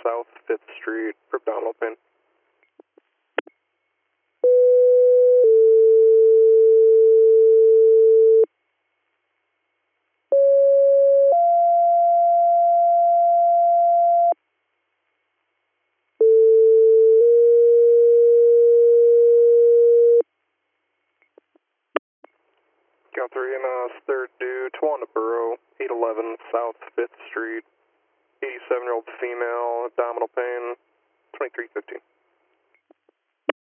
South 5th Street for abdominal pain. Count 3 MS, 3rd due, Tawanda Borough, 811 South 5th Street, 87-year-old female, abdominal pain, 2315.